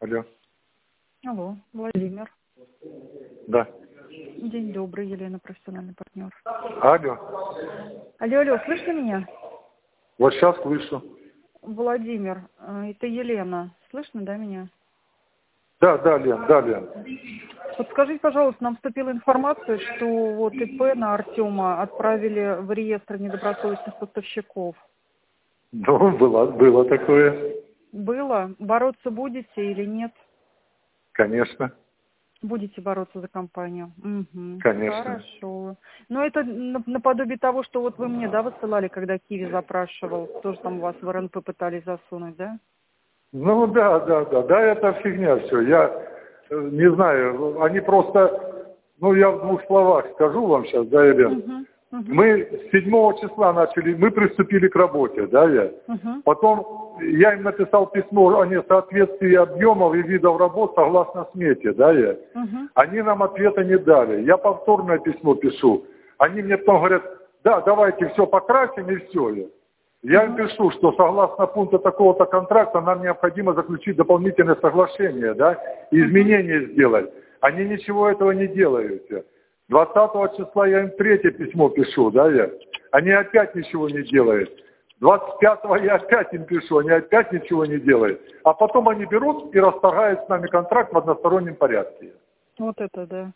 Алло. Алло, Владимир. Да. День добрый, Елена, профессиональный партнер. Алло. Алло, слышно меня? Вот сейчас слышу. Владимир, это Елена. Слышно, да, меня? Да, Лен. Подскажите, пожалуйста, нам вступила информация, что вот ИП на Артема отправили в реестр недобросовестных поставщиков. Ну, было такое. Было? Бороться будете или нет? Конечно. Будете бороться за компанию? Угу. Конечно. Хорошо. Но это наподобие того, что вот вы мне, да, высылали, когда Киви запрашивал, тоже там вас в РНП пытались засунуть, да? Ну, да, это фигня все. Я не знаю, они просто, я в двух словах скажу вам сейчас, да, Елена. Мы с 7 числа мы приступили к работе, да, Потом я им написал письмо о несоответствии объемов и видов работ согласно смете, да, Они нам ответа не дали. Я повторное письмо пишу. Они мне потом говорят, да, давайте все покрасим и все. Я им пишу, что согласно пункту такого-то контракта нам необходимо заключить дополнительное соглашение, да, и изменения сделать. Они ничего этого не делают. 20 числа я им 3-е письмо пишу, да, Они опять ничего не делают. 25-го я опять им пишу, они опять ничего не делают. А потом они берут и расторгают с нами контракт в одностороннем порядке. Вот это да.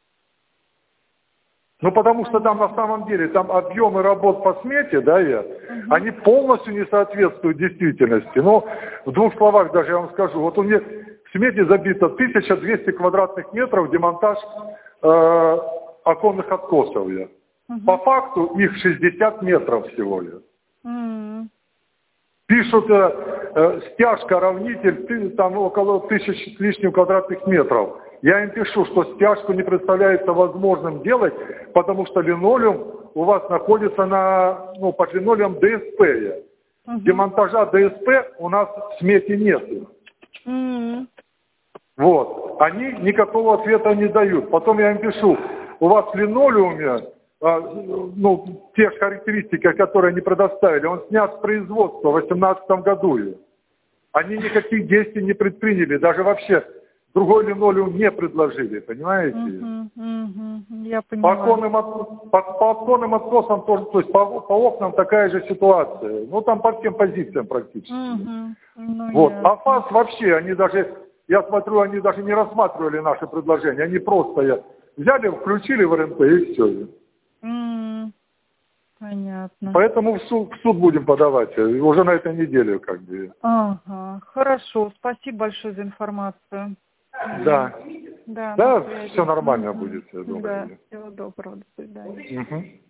Ну, потому что там на самом деле, там объемы работ по смете, да, они полностью не соответствуют действительности. Ну, в двух словах даже я вам скажу. Вот у меня в смете забито 1200 квадратных метров демонтаж оконных откосов. По факту их 60 метров всего лишь. Пишут, стяжка, равнитель, там около 1000 с лишним квадратных метров. Я им пишу, что стяжку не представляется возможным делать, потому что линолеум у вас находится под линолеум ДСП. Демонтажа ДСП у нас в смете нет. Вот. Они никакого ответа не дают. Потом я им пишу, у вас в линолеуме, те характеристики, которые они предоставили, он снят с производства в 2018 году. Они никаких действий не предприняли, даже вообще другой линолеум не предложили, понимаете? Я понимаю. По оконным откосам тоже, то есть по окнам такая же ситуация. Ну, там по всем позициям практически. Вот. А ФАС вообще, они даже, я смотрю, они даже не рассматривали наши предложения. Они просто взяли, включили в РНП и все. Понятно. Поэтому в суд будем подавать уже на этой неделе, как бы. Ага, хорошо. Спасибо большое за информацию. Да, Да, все нормально будет, я думаю. Да, всего доброго, до свидания.